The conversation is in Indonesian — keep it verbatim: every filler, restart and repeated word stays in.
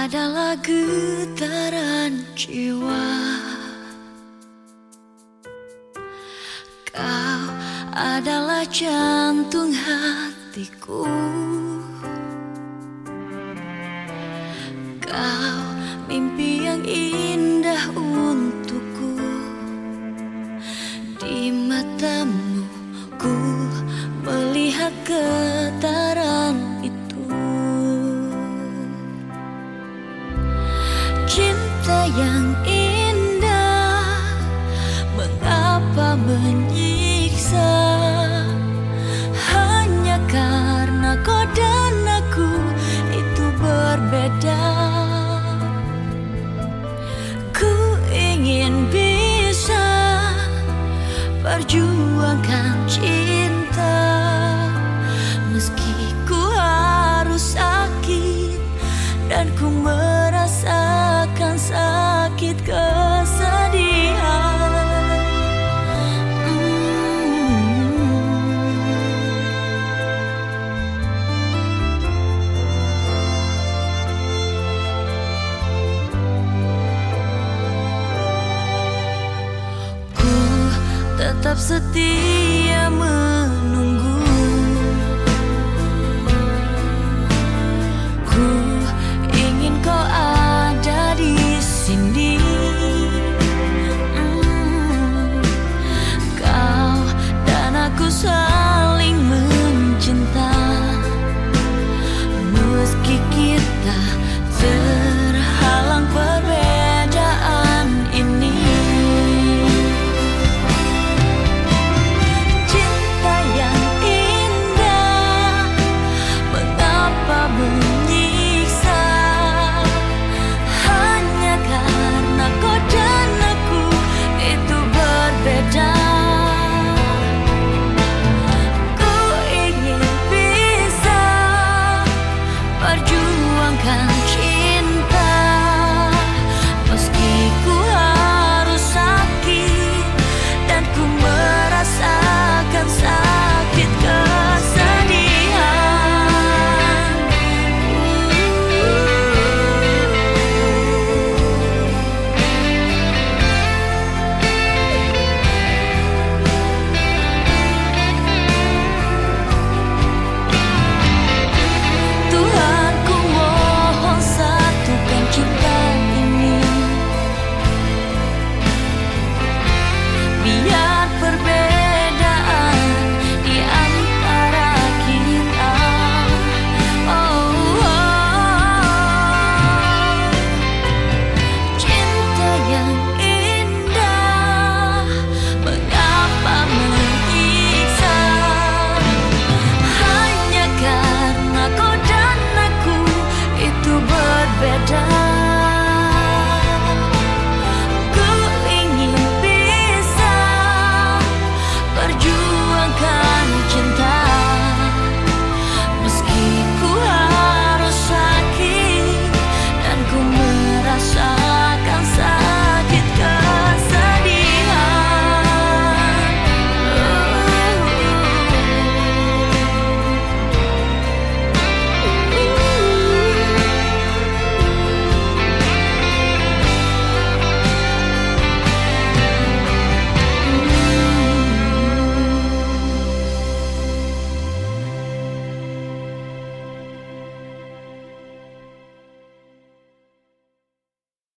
adalah getaran jiwa. Kau adalah jantung hatiku. Kau mimpi yang indah untukku. Di matamu ku melihat getaran itu. Cinta yang indah, mengapa menyiksa? Hanya karena kau dan aku itu berbeda. Ku ingin bisa perjuangkan cinta, meski ku harus sakit dan ku merasakan sakit kesedihan. Ku tetap setia